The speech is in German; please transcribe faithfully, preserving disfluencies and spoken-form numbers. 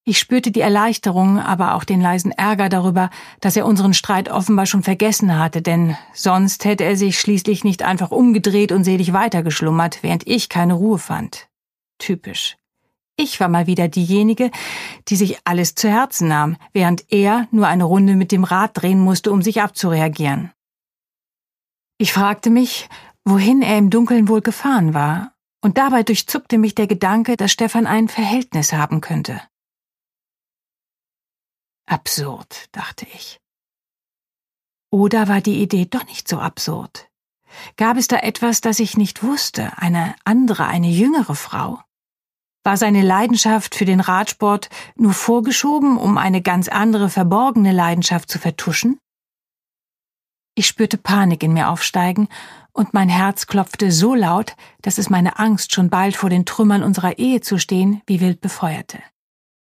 Ich spürte die Erleichterung, aber auch den leisen Ärger darüber, dass er unseren Streit offenbar schon vergessen hatte, denn sonst hätte er sich schließlich nicht einfach umgedreht und selig weitergeschlummert, während ich keine Ruhe fand. Typisch. Ich war mal wieder diejenige, die sich alles zu Herzen nahm, während er nur eine Runde mit dem Rad drehen musste, um sich abzureagieren. Ich fragte mich, wohin er im Dunkeln wohl gefahren war, und dabei durchzuckte mich der Gedanke, dass Stefan ein Verhältnis haben könnte. Absurd, dachte ich. Oder war die Idee doch nicht so absurd? Gab es da etwas, das ich nicht wusste, eine andere, eine jüngere Frau? War seine Leidenschaft für den Radsport nur vorgeschoben, um eine ganz andere, verborgene Leidenschaft zu vertuschen? Ich spürte Panik in mir aufsteigen und mein Herz klopfte so laut, dass es meine Angst, schon bald vor den Trümmern unserer Ehe zu stehen, wie wild befeuerte.